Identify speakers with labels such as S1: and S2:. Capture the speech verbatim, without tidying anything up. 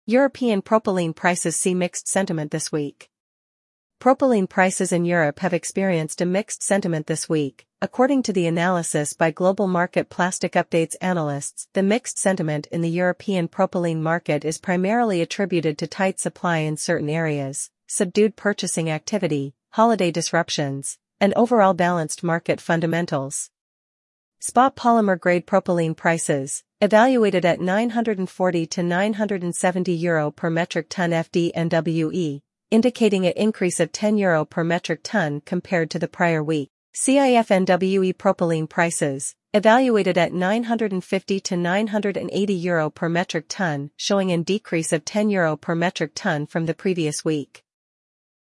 S1: European propylene prices see mixed sentiment this week. Propylene prices in Europe have experienced a mixed sentiment this week. According to the analysis by Global Market Plastic Updates analysts, the mixed sentiment in the European propylene market is primarily attributed to tight supply in certain areas, subdued purchasing activity, holiday disruptions, and overall balanced market fundamentals. Spot polymer-grade propylene prices, evaluated at nine hundred forty to nine hundred seventy euro per metric ton F D N W E, indicating an increase of ten euro per metric ton compared to the prior week. C I F N W E propylene prices, evaluated at nine hundred fifty to nine hundred eighty euro per metric ton, showing a decrease of ten euro per metric ton from the previous week.